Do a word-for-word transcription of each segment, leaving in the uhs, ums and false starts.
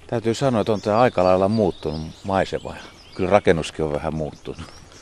Täytyy sanoa, että on tämä aika lailla muuttunut maisema. Kyllä rakennuskin on vähän muuttunut.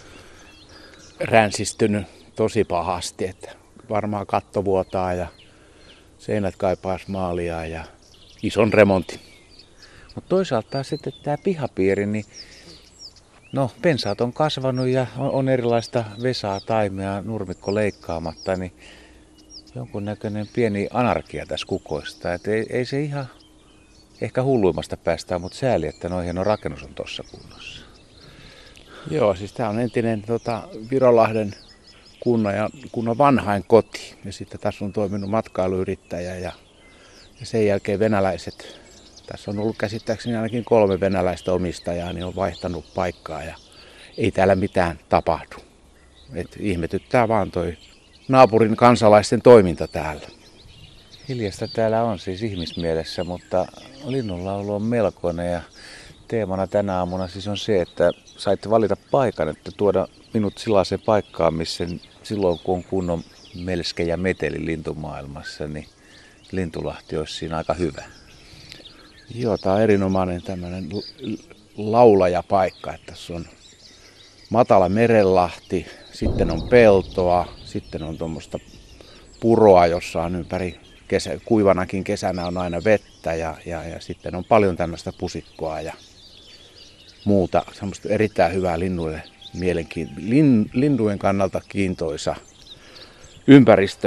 Ränsistynyt tosi pahasti, että varmaan katto vuotaa ja seinät kaipaas maalia ja ison remontin. Mutta toisaalta taas sitten tämä pihapiiri, niin no pensaat on kasvanut ja on, on erilaista vesaa, taimea, nurmikko leikkaamatta, niin jonkunnäköinen pieni anarkia tässä kukoista. Et ei, ei se ihan ehkä hulluimmasta päästään, mutta sääli, että noin hieno rakennus on tuossa kunnossa. Joo, siis tämä on entinen tota, Virolahden kunnan, ja, kunnan vanhain koti. Ja sitten tässä on toiminut matkailuyrittäjä ja, ja sen jälkeen venäläiset. Tässä on ollut käsittääkseni ainakin kolme venäläistä omistajaa, niin on vaihtanut paikkaa ja ei täällä mitään tapahdu. Et ihmetyttää vaan toi naapurin kansalaisten toiminta täällä. Hiljasta täällä on siis ihmismielessä, mutta linnunlaulu on melkoinen ja teemana tänä aamuna siis on se, että saitte valita paikan, että tuoda minut sellaiseen paikkaan, missä silloin kun on kunnon melske ja meteli lintumaailmassa, niin Lintulahti olisi siinä aika hyvä. Joo, tää on erinomainen tämmöinen laulajapaikka, että tässä on matala merenlahti, sitten on peltoa, sitten on tuommoista puroa, jossa on ympäri kesä, kuivanakin kesänä on aina vettä ja, ja, ja sitten on paljon tämmöistä pusikkoa ja muuta semmoista erittäin hyvää linnuille mielenkiin, lin, lintujen kannalta kiintoisa ympäristö.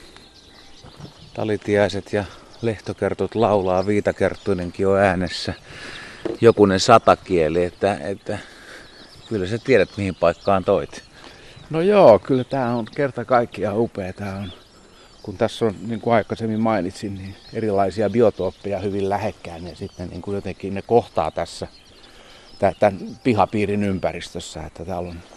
Talitiaiset ja lehtokertut laulaa, viitakerttuinenkin on äänessä, jokunen satakieli, että, että kyllä sä tiedät mihin paikkaan toit. No joo, kyllä tää on kerta kaikkiaan upea. Tää on, kun tässä on, niin kuin aikaisemmin mainitsin, niin erilaisia biotooppeja hyvin lähekkään ja sitten niin kuin jotenkin ne kohtaa tässä tämän pihapiirin ympäristössä. Että täällä on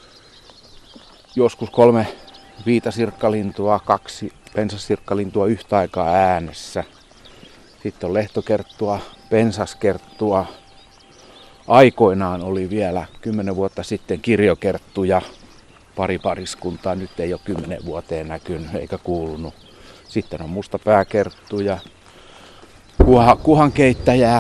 joskus kolme viitasirkkalintua, kaksi pensasirkkalintua yhtä aikaa äänessä. Sitten on lehtokerttua, pensaskerttua. Aikoinaan oli vielä kymmenen vuotta sitten kirjokerttuja, pari pariskuntaa. Nyt ei ole kymmenen vuoteen näkynyt eikä kuulunut. Sitten on mustapääkerttuja, kuha, kuhankeittäjää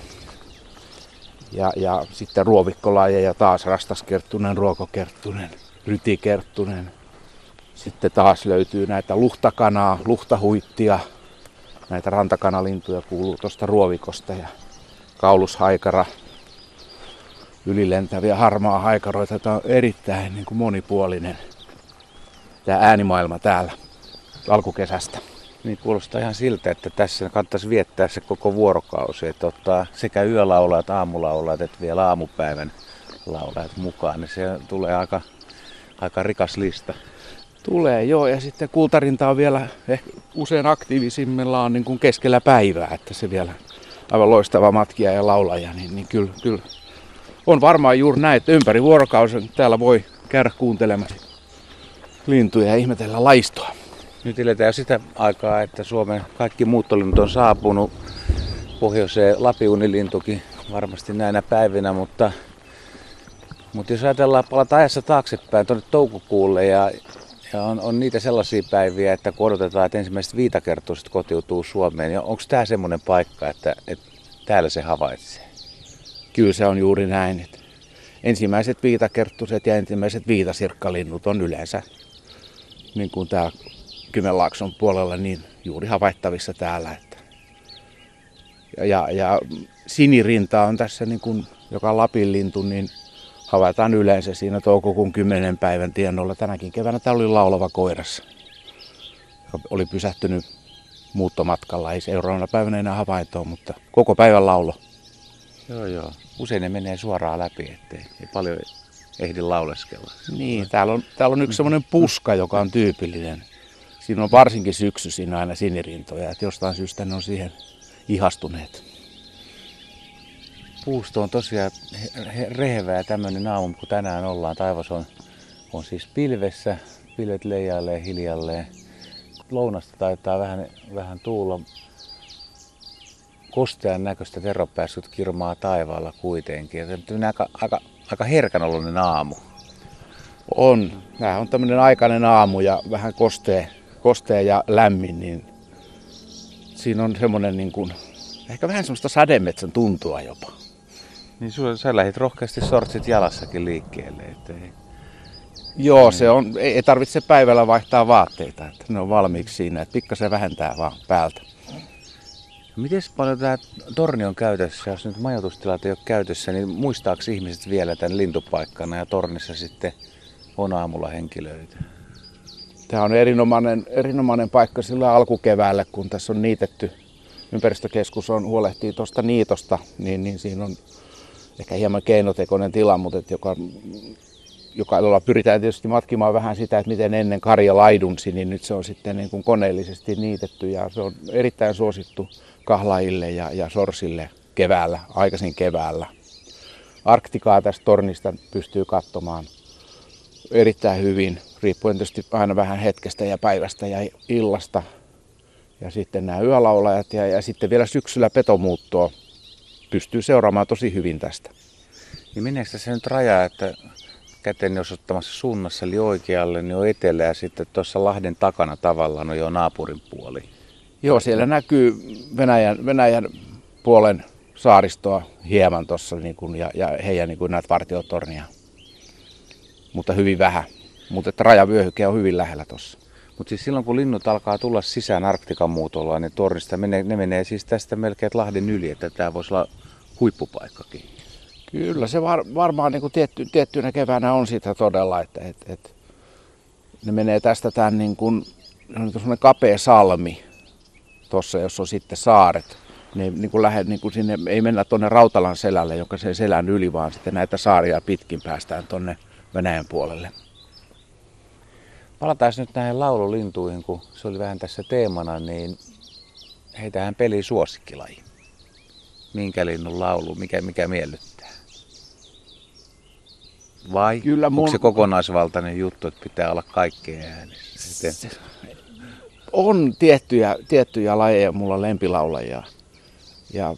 ja, ja sitten ruovikkolajeja taas rastaskerttunen, ruokokerttunen, rytikerttunen. Sitten taas löytyy näitä luhtakanaa, luhtahuittia. Näitä rantakanalintuja kuuluu tuosta ruovikosta ja kaulushaikara, ylilentäviä harmaa haikaroita. Tämä on erittäin niin kuin monipuolinen tämä äänimaailma täällä alkukesästä. Niin kuulostaa ihan siltä, että tässä kannattaisi viettää se koko vuorokausi, että ottaa sekä yölaulajat, aamulaulajat että vielä aamupäivän laulajat mukaan. Niin se tulee aika, aika rikas lista. Tulee joo, ja sitten kultarinta on vielä ehkä usein aktiivisimmillaan niin kuin keskellä päivää, että se vielä aivan loistava matkija ja laulaja, niin, niin kyllä, kyllä on varmaan juuri näin, että ympäri vuorokausen täällä voi käydä kuuntelemassa lintuja ja ihmetellä laistoa. Nyt eletään sitä aikaa, että Suomen kaikki muuttolinnut on saapunut, pohjoiseen lapiunilintukin varmasti näinä päivinä, mutta, mutta jos ajatellaan palata ajassa taaksepäin tuonne toukokuulle ja Ja on, on niitä sellaisia päiviä, että kun odotetaan, että ensimmäiset viitakerttuiset kotiutuu Suomeen, niin onko tämä semmoinen paikka, että, että täällä se havaitsee? Kyllä se on juuri näin. Että ensimmäiset viitakerttuiset ja ensimmäiset viitasirkkalinnut on yleensä, niin kuin täällä Kymenlaakson puolella, niin juuri havaittavissa täällä. Että ja, ja, ja sinirinta on tässä, niin kuin, joka on Lapin lintu, niin havaitaan yleensä siinä toukokuun kymmenen päivän tienoilla. Tänäkin keväänä täällä oli laulava koiras, joka oli pysähtynyt muuttomatkalla. Ei seuraavana päivänä enää havaintoa, mutta koko päivän laulo. Joo, joo. Usein ne menee suoraan läpi, ettei ei paljon ehdi lauleskella. Niin, täällä on, täällä on yksi semmoinen puska, joka on tyypillinen. Siinä on varsinkin syksyisin aina sinirintoja, että jostain syystä ne on siihen ihastuneet. Puusto on tosiaan rehevää tämmöinen aamu, kun tänään ollaan. Taivas on, on siis pilvessä, pilvet leijailee hiljalleen. Lounasta taitaa vähän, vähän tuulla. Kostean näköistä veropäässyt kirmaa taivaalla kuitenkin. Aika, aika, aika herkän oloinen aamu. On. Tämä on tämmöinen aikainen aamu ja vähän kostea, kostea ja lämmin. Niin siinä on semmoinen niin kuin Ehkä vähän semmoista sademetsän tuntua jopa. Niin sulla, sä lähdit rohkeasti sortsit jalassakin liikkeelle, ettei... Joo, se on, ei tarvitse päivällä vaihtaa vaatteita, että ne on valmiiksi siinä, että pikkasen vähentää vaan päältä. Miten paljon tämä torni on käytössä, jos nyt majoitustilat ei ole käytössä, niin muistaako ihmiset vielä tämän lintupaikkana ja tornissa sitten on aamulla henkilöitä? Tämä on erinomainen, erinomainen paikka sillä alkukeväällä, kun tässä on niitetty. Ympäristökeskus on, huolehtii tuosta niitosta, niin, niin siinä on ehkä hieman keinotekoinen tila, mutta et joka, joka, jolla pyritään tietysti matkimaan vähän sitä, että miten ennen karja laidunsi, niin nyt se on sitten niin kuin koneellisesti niitetty ja se on erittäin suosittu kahlaajille ja, ja sorsille keväällä, aikaisin keväällä. Arktikaa tästä tornista pystyy katsomaan erittäin hyvin, riippuen tietysti aina vähän hetkestä ja päivästä ja illasta. Ja sitten nämä yölaulajat ja, ja sitten vielä syksyllä petomuuttoa pystyy seuraamaan tosi hyvin tästä. Niin meneekö tässä nyt raja, että käteni osoittamassa suunnassa eli oikealle, niin on etelä ja sitten tuossa Lahden takana tavallaan on jo naapurin puoli? Joo, siellä näkyy Venäjän, Venäjän puolen saaristoa hieman tuossa niin kuin, ja, ja heidän niin kuin näitä vartiotornia, mutta hyvin vähän. Mutta rajavyöhyke on hyvin lähellä tuossa. Mutta siis silloin kun linnut alkaa tulla sisään Arktikan muutolla, niin tornista menee, ne menee siis tästä melkein Lahden yli, että tämä voisi olla huippupaikkakin. Kyllä, se var, varmaan niin kuin tietty, tiettynä keväänä on sitä todella, että et, et, ne menee tästä tämän niin kuin, on semmoinen kapea salmi tuossa, jos on sitten saaret. Ne niin kuin lähde, niin kuin sinne ei mennä tuonne Rautalan selälle, joka se selän yli, vaan sitten näitä saaria pitkin päästään tuonne Venäjän puolelle. Palataan nyt näihin laululintuihin, kun se oli vähän tässä teemana, niin heitähän peli suosikkilaji. Minkä linnun laulu, mikä, mikä miellyttää? Vai Kyllä mun... onko se kokonaisvaltainen juttu, että pitää olla kaikkeen äänessä? Se... On tiettyjä, tiettyjä lajeja, mulla lempilaulajia. Ja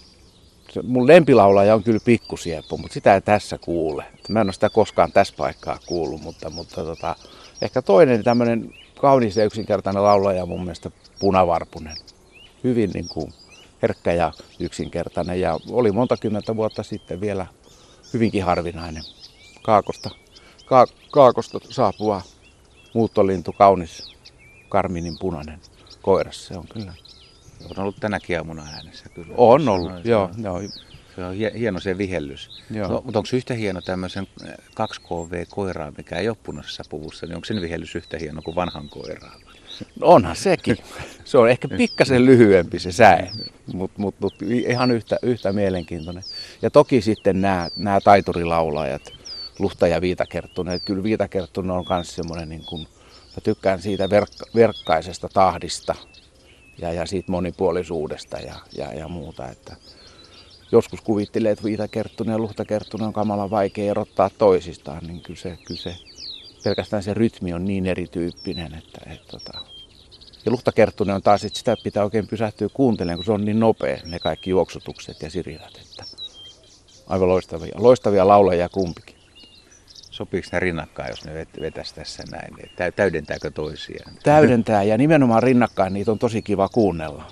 se, mun lempilaulaja on kyllä Pikkusieppo, mutta sitä ei tässä kuule. Mä en ole sitä koskaan tässä paikkaa kuullut, mutta, mutta tota, ehkä toinen tämmöinen kaunis ja yksinkertainen laulaja on mun mielestä Punavarpunen. Hyvin niin kuin herkkä ja yksinkertainen ja oli monta kymmentä vuotta sitten vielä hyvinkin harvinainen. Kaakosta, ka, kaakosta saapuva muuttolintu, kaunis, karminin punainen koiras se on kyllä. On ollut tänäkin aamuna äänessä kyllä. On ollut, no, joo. Se joo. Se on hieno se vihellys. No, mutta onko se yhtä hieno tämmöisen kaksi K V-koiraa, mikä ei ole punaisessa puvussa, niin onko sen vihellys yhtä hieno kuin vanhan koiraan? No onhan sekin. Se on ehkä pikkasen lyhyempi se säe, mutta mut, mut, ihan yhtä, yhtä mielenkiintoinen. Ja toki sitten nämä, nämä taiturilaulajat, Luhta ja Viitakerttunen. Kyllä Viitakerttunen on myös semmoinen, niin kuin, mä tykkään siitä verkka, verkkaisesta tahdista ja, ja siitä monipuolisuudesta ja, ja, ja muuta. Että joskus kuvittelee, että Viitakerttunen ja Luhtakerttunen on kamalan vaikea erottaa toisistaan, niin kyllä se, kyllä se pelkästään se rytmi on niin erityyppinen, että, että, että ja Luhtakerttunen on taas, että sitä pitää oikein pysähtyä kuuntelemaan, kun se on niin nopea, ne kaikki juoksutukset ja sirinät, että aivan loistavia, loistavia laulajia kumpikin. Sopiiko ne rinnakkain, jos ne vetäisi tässä näin? Täydentääkö toisiaan? Täydentää ja nimenomaan rinnakkain niitä on tosi kiva kuunnella.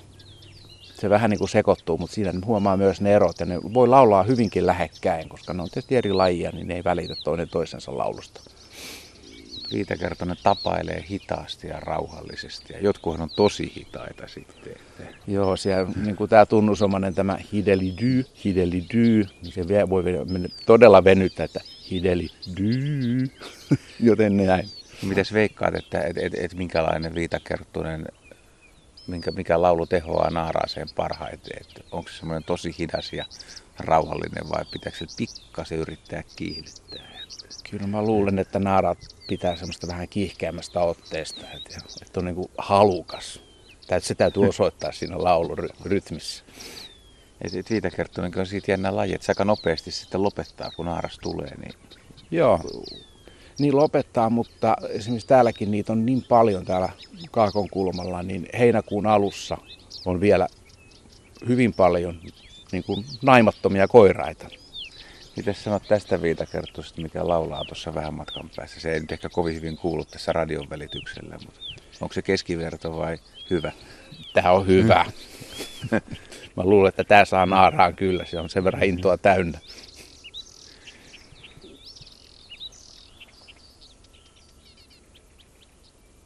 Se vähän niin kuin sekoittuu, mutta siinä huomaa myös ne erot ja ne voi laulaa hyvinkin lähekkäin, koska ne on tietysti eri lajia, niin ne ei välitä toinen toisensa laulusta. Viitakerttunen tapailee hitaasti ja rauhallisesti ja jotkuhan on tosi hitaita sitten. Joo, siellä niin kuin tämä tunnusomainen tämä hidelidy, hidelidy, niin se voi todella venyttää, että hidelidy, joten näin. Mitäs veikkaat, että et, et, et minkälainen Viitakerttunen, minkä, mikä laulu tehoaa naaraaseen parhaiten? Et onko se semmoinen tosi hidas ja rauhallinen vai pitääkö se pikkasen yrittää kiihdyttää? Kyllä mä luulen, että naaraat pitää semmoista vähän kiihkeämmästä otteesta, että, että on niin kuin halukas. Se täytyy osoittaa siinä laulurytmissä. Ja sitten Viitakerttunen on siitä jännä laji, että se aika nopeasti sitten lopettaa, kun naaras tulee. Niin... Joo, niin lopettaa, mutta esimerkiksi täälläkin niitä on niin paljon täällä Kaakon kulmalla, niin heinäkuun alussa on vielä hyvin paljon niin kuin naimattomia koiraita. Mitäs sanot tästä Viitakerttusesta, mikä laulaa tuossa vähän matkan päässä? Se ei nyt ehkä kovin hyvin kuulu tässä radion välityksellä, mutta onko se keskiverto vai hyvä? Tämä on hyvä. Mä luulen, että tää saa naaraan kyllä. Se on sen verran intoa täynnä.